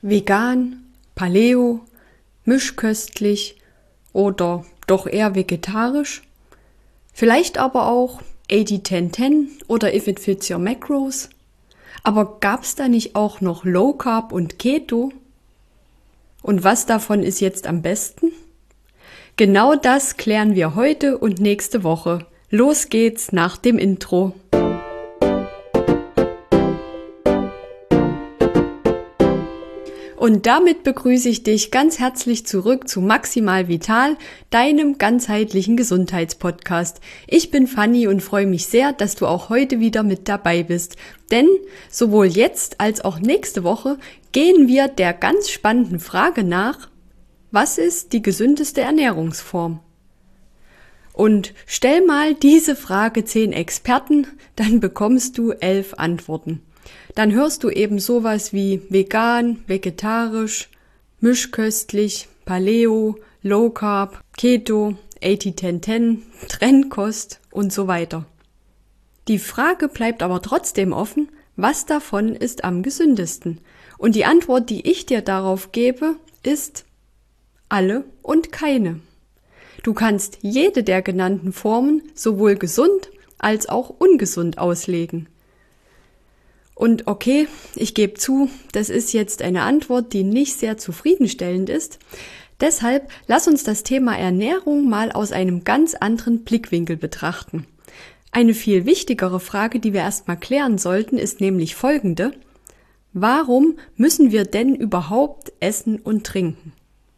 Vegan, Paleo, mischköstlich oder doch eher vegetarisch? Vielleicht aber auch 80-10-10 oder If It Fits Your Macros? Aber gab's da nicht auch noch Low Carb und Keto? Und was davon ist jetzt am besten? Genau das klären wir heute und nächste Woche. Los geht's nach dem Intro. Und damit begrüße ich dich ganz herzlich zurück zu Maximal Vital, deinem ganzheitlichen Gesundheitspodcast. Ich bin Fanny und freue mich sehr, dass du auch heute wieder mit dabei bist. Denn sowohl jetzt als auch nächste Woche gehen wir der ganz spannenden Frage nach: Was ist die gesündeste Ernährungsform? Und stell mal diese Frage 10 Experten, dann bekommst du 11 Antworten. Dann hörst du eben sowas wie vegan, vegetarisch, mischköstlich, Paleo, Low Carb, Keto, 80-10-10, Trennkost und so weiter. Die Frage bleibt aber trotzdem offen: Was davon ist am gesündesten? Und die Antwort, die ich dir darauf gebe, ist alle und keine. Du kannst jede der genannten Formen sowohl gesund als auch ungesund auslegen. Und okay, ich gebe zu, das ist jetzt eine Antwort, die nicht sehr zufriedenstellend ist. Deshalb lass uns das Thema Ernährung mal aus einem ganz anderen Blickwinkel betrachten. Eine viel wichtigere Frage, die wir erstmal klären sollten, ist nämlich folgende: Warum müssen wir denn überhaupt essen und trinken?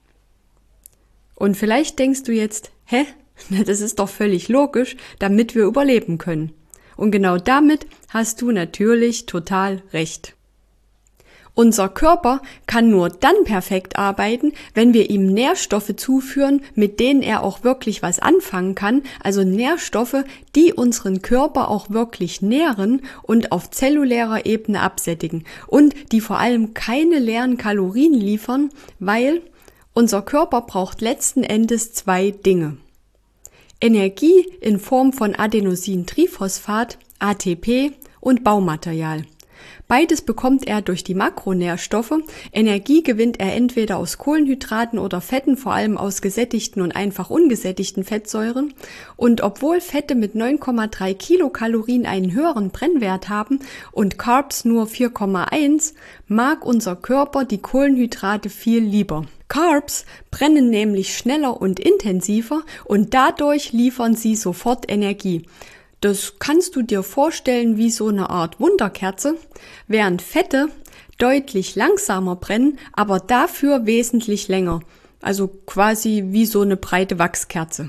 Und vielleicht denkst du jetzt, das ist doch völlig logisch, damit wir überleben können. Und genau damit hast du natürlich total recht. Unser Körper kann nur dann perfekt arbeiten, wenn wir ihm Nährstoffe zuführen, mit denen er auch wirklich was anfangen kann, also Nährstoffe, die unseren Körper auch wirklich nähren und auf zellulärer Ebene absättigen und die vor allem keine leeren Kalorien liefern, weil unser Körper braucht letzten Endes 2 Dinge. Energie in Form von Adenosintriphosphat, ATP und Baumaterial. Beides bekommt er durch die Makronährstoffe. Energie gewinnt er entweder aus Kohlenhydraten oder Fetten, vor allem aus gesättigten und einfach ungesättigten Fettsäuren. Und obwohl Fette mit 9,3 Kilokalorien einen höheren Brennwert haben und Carbs nur 4,1, mag unser Körper die Kohlenhydrate viel lieber. Carbs brennen nämlich schneller und intensiver und dadurch liefern sie sofort Energie. Das kannst du dir vorstellen wie so eine Art Wunderkerze, während Fette deutlich langsamer brennen, aber dafür wesentlich länger, also quasi wie so eine breite Wachskerze.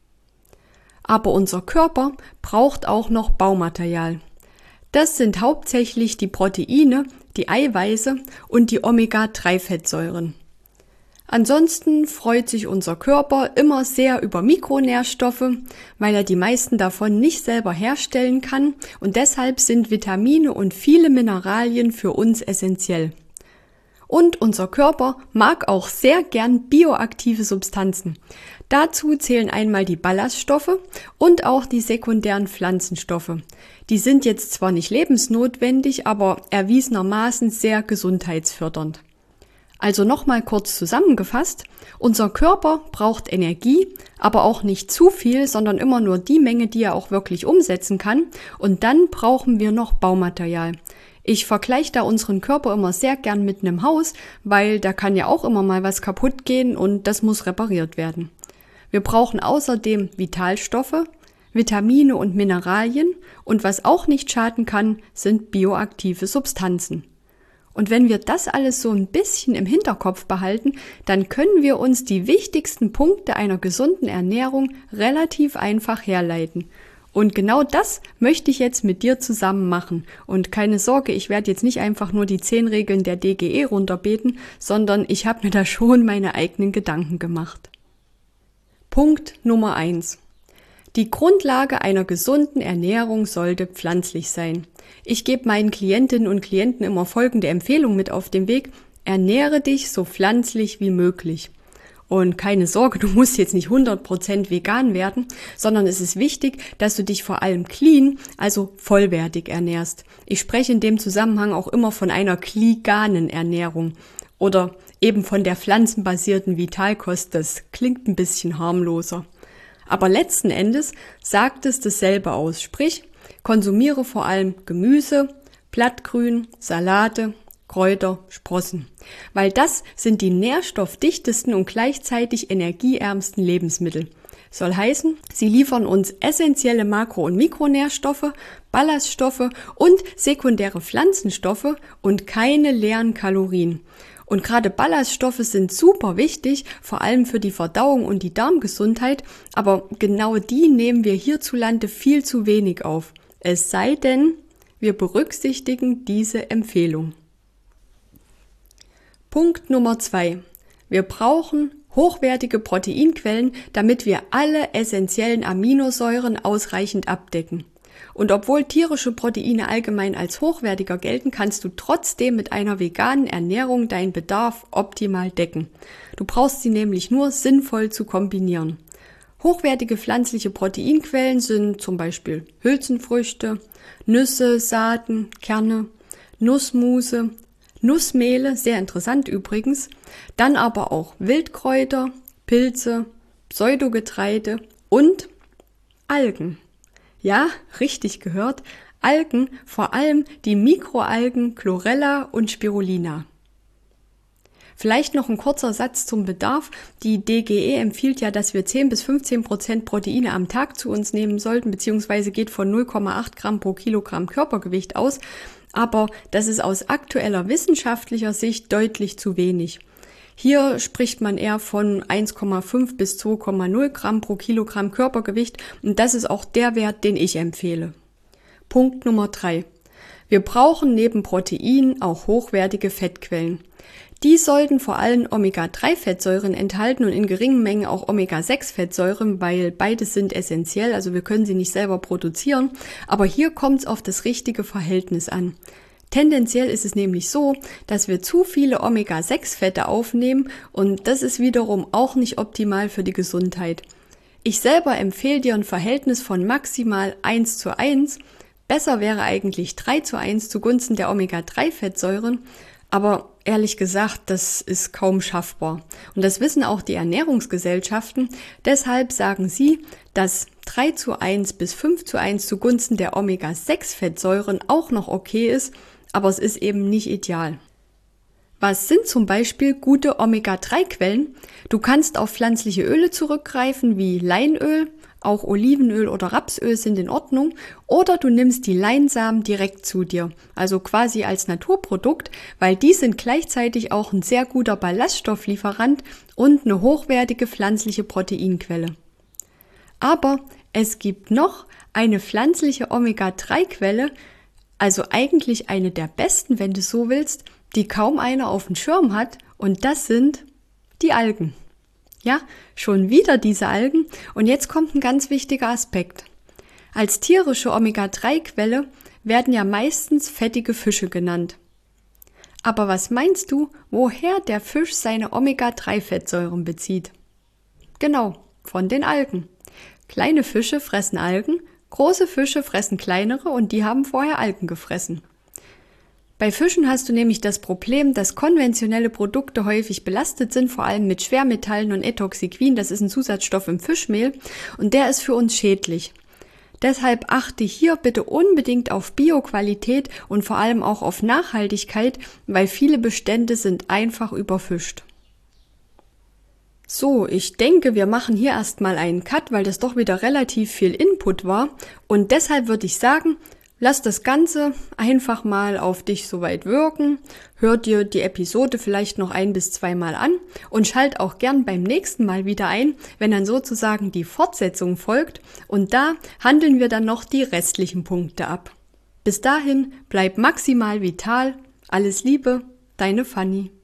Aber unser Körper braucht auch noch Baumaterial. Das sind hauptsächlich die Proteine, die Eiweiße und die Omega-3-Fettsäuren. Ansonsten freut sich unser Körper immer sehr über Mikronährstoffe, weil er die meisten davon nicht selber herstellen kann, und deshalb sind Vitamine und viele Mineralien für uns essentiell. Und unser Körper mag auch sehr gern bioaktive Substanzen. Dazu zählen einmal die Ballaststoffe und auch die sekundären Pflanzenstoffe. Die sind jetzt zwar nicht lebensnotwendig, aber erwiesenermaßen sehr gesundheitsfördernd. Also nochmal kurz zusammengefasst: Unser Körper braucht Energie, aber auch nicht zu viel, sondern immer nur die Menge, die er auch wirklich umsetzen kann. Und dann brauchen wir noch Baumaterial. Ich vergleiche da unseren Körper immer sehr gern mit einem Haus, weil da kann ja auch immer mal was kaputt gehen und das muss repariert werden. Wir brauchen außerdem Vitalstoffe, Vitamine und Mineralien, und was auch nicht schaden kann, sind bioaktive Substanzen. Und wenn wir das alles so ein bisschen im Hinterkopf behalten, dann können wir uns die wichtigsten Punkte einer gesunden Ernährung relativ einfach herleiten. Und genau das möchte ich jetzt mit dir zusammen machen. Und keine Sorge, ich werde jetzt nicht einfach nur die 10 Regeln der DGE runterbeten, sondern ich habe mir da schon meine eigenen Gedanken gemacht. Punkt Nummer 1. Die Grundlage einer gesunden Ernährung sollte pflanzlich sein. Ich gebe meinen Klientinnen und Klienten immer folgende Empfehlung mit auf den Weg: Ernähre dich so pflanzlich wie möglich. Und keine Sorge, du musst jetzt nicht 100% vegan werden, sondern es ist wichtig, dass du dich vor allem clean, also vollwertig ernährst. Ich spreche in dem Zusammenhang auch immer von einer kliganen Ernährung. Oder eben von der pflanzenbasierten Vitalkost, das klingt ein bisschen harmloser. Aber letzten Endes sagt es dasselbe aus, sprich, konsumiere vor allem Gemüse, Blattgrün, Salate, Kräuter, Sprossen, weil das sind die nährstoffdichtesten und gleichzeitig energieärmsten Lebensmittel. Soll heißen, sie liefern uns essentielle Makro- und Mikronährstoffe, Ballaststoffe und sekundäre Pflanzenstoffe und keine leeren Kalorien. Und gerade Ballaststoffe sind super wichtig, vor allem für die Verdauung und die Darmgesundheit, aber genau die nehmen wir hierzulande viel zu wenig auf. Es sei denn, wir berücksichtigen diese Empfehlung. Punkt Nummer 2. Wir brauchen hochwertige Proteinquellen, damit wir alle essentiellen Aminosäuren ausreichend abdecken. Und obwohl tierische Proteine allgemein als hochwertiger gelten, kannst du trotzdem mit einer veganen Ernährung deinen Bedarf optimal decken. Du brauchst sie nämlich nur sinnvoll zu kombinieren. Hochwertige pflanzliche Proteinquellen sind zum Beispiel Hülsenfrüchte, Nüsse, Saaten, Kerne, Nussmuse, Nussmehle, sehr interessant übrigens, dann aber auch Wildkräuter, Pilze, Pseudogetreide und Algen. Ja, richtig gehört, Algen, vor allem die Mikroalgen Chlorella und Spirulina. Vielleicht noch ein kurzer Satz zum Bedarf. Die DGE empfiehlt ja, dass wir 10-15% Proteine am Tag zu uns nehmen sollten, beziehungsweise geht von 0,8 Gramm pro Kilogramm Körpergewicht aus. Aber das ist aus aktueller wissenschaftlicher Sicht deutlich zu wenig. Hier spricht man eher von 1,5 bis 2,0 Gramm pro Kilogramm Körpergewicht und das ist auch der Wert, den ich empfehle. Punkt Nummer 3. Wir brauchen neben Proteinen auch hochwertige Fettquellen. Die sollten vor allem Omega-3-Fettsäuren enthalten und in geringen Mengen auch Omega-6-Fettsäuren, weil beides sind essentiell, also wir können sie nicht selber produzieren, aber hier kommt es auf das richtige Verhältnis an. Tendenziell ist es nämlich so, dass wir zu viele Omega-6-Fette aufnehmen und das ist wiederum auch nicht optimal für die Gesundheit. Ich selber empfehle dir ein Verhältnis von maximal 1:1, besser wäre eigentlich 3:1 zugunsten der Omega-3-Fettsäuren, aber ehrlich gesagt, das ist kaum schaffbar. Und das wissen auch die Ernährungsgesellschaften. Deshalb sagen sie, dass 3:1 bis 5:1 zugunsten der Omega-6-Fettsäuren auch noch okay ist, aber es ist eben nicht ideal. Was sind zum Beispiel gute Omega-3-Quellen? Du kannst auf pflanzliche Öle zurückgreifen wie Leinöl, auch Olivenöl oder Rapsöl sind in Ordnung, oder du nimmst die Leinsamen direkt zu dir, also quasi als Naturprodukt, weil die sind gleichzeitig auch ein sehr guter Ballaststofflieferant und eine hochwertige pflanzliche Proteinquelle. Aber es gibt noch eine pflanzliche Omega-3-Quelle, also eigentlich eine der besten, wenn du so willst, die kaum einer auf dem Schirm hat, und das sind die Algen. Ja, schon wieder diese Algen. Und jetzt kommt ein ganz wichtiger Aspekt. Als tierische Omega-3-Quelle werden ja meistens fettige Fische genannt. Aber was meinst du, woher der Fisch seine Omega-3-Fettsäuren bezieht? Genau, von den Algen. Kleine Fische fressen Algen, große Fische fressen kleinere und die haben vorher Algen gefressen. Bei Fischen hast du nämlich das Problem, dass konventionelle Produkte häufig belastet sind, vor allem mit Schwermetallen und Etoxiquin, das ist ein Zusatzstoff im Fischmehl und der ist für uns schädlich. Deshalb achte hier bitte unbedingt auf Bioqualität und vor allem auch auf Nachhaltigkeit, weil viele Bestände sind einfach überfischt. So, ich denke, wir machen hier erstmal einen Cut, weil das doch wieder relativ viel Input war und deshalb würde ich sagen, lass das Ganze einfach mal auf dich soweit wirken, hör dir die Episode vielleicht noch 1- bis 2 Mal an und schalt auch gern beim nächsten Mal wieder ein, wenn dann sozusagen die Fortsetzung folgt und da handeln wir dann noch die restlichen Punkte ab. Bis dahin, bleib maximal vital, alles Liebe, deine Fanny.